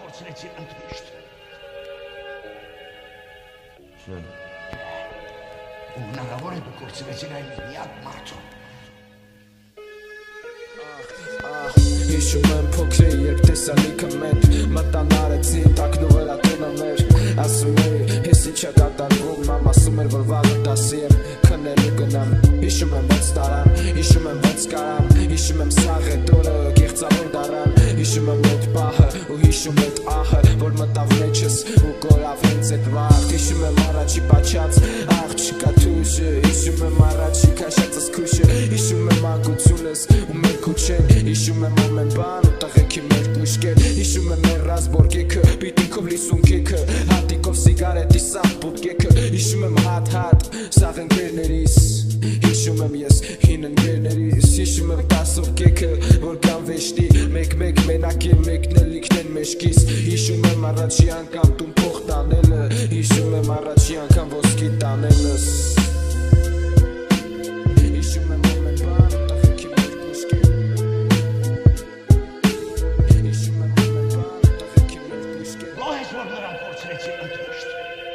կորցրեցին ընդմիշտ։ Չէ։ Ու հնարավոր է դու կորցրեցին այն միակ մարդու։ Հիշում եմ փոքրի, երբ տեսանիքը մեր մտան արեցին տակնու վրա տունը մեր ասում էի, ես ինչ է կատարվում, մամ ասում էր, որ վաղը դասի եմ քնելու գնամ։ Հիշում եմ ոնց տարան, հիշում եմ ոնց կարամ, հիշում եմ սաղ է դորը գեղձավոր դարան, հիշում եմ այդ պահը ու հիշում այդ ահը, որ մտավ մեջս ու կորավ հենց այդ վաղ։ Հիշում եմ առաջի պաչած աղջիկա թուշը, հիշում եմ առաջի քաշածս քուշը, հիշում եմ անկությունս ու մեր քուչեն, հիշում եմ ամեն բան ու տղեքի մեր կուշկեր, հիշում եմ մեր ռազբորգեքը, պիտինքով լիսուն կեքը, հատիկով սիգարետի սաղ պուտկեքը, հիշում եմ հատ սաղ ընկերներիս, հիշում եմ ես հին ընկերներիս, հիշում եմ տասով կեքը, որ կան վեշտի, մեկ մենակ եմ մեկնել իքնեն մեջքիս, հիշում եմ առաջի անգամ տուն փող տանելը, հիշում եմ առաջի անգամ ոսկի տանելս, հիշում եմ ամեն բան ու տղեքի մեր կուշկեր, հիշում եմ ամեն բան ու տղեքի մեր կուշկեր։ Գոհ ես, որ նրան կորցրեցին ընդմիշտ։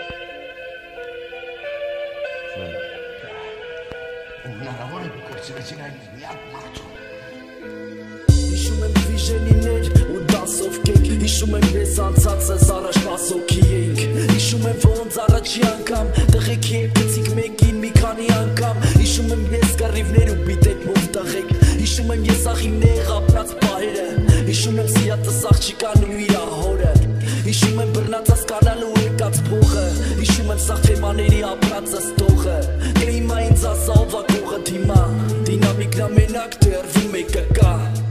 Չէ։ Ու հնարավոր է դու կորցրեցին այն միակ մարդու։ Հիշում եմ վիժենիներ ու դասով կեկ, հիշում եմ ես անցածս առաջ մասոքի էինք, հիշում եմ ոնց առաջի անգամ տղեքի հետ գցիկ մեկին մի քանի անգամ, հիշում եմ ես կռիվներ ու բիտեքմով տղեկ, հիշում եմ ես աղիներ ապրած պահերը, հիշում եմ սիատս աղջիկան ու իրա հորը, հիշում եմ բռնածած կանալ ու եկած փողը, հիշում եմ սաղ թեմաների ապրածս տողը, կրիմա ինձ ասա ով ա կողը դիմա, դինամիկն ամենակ դերվում է կկա։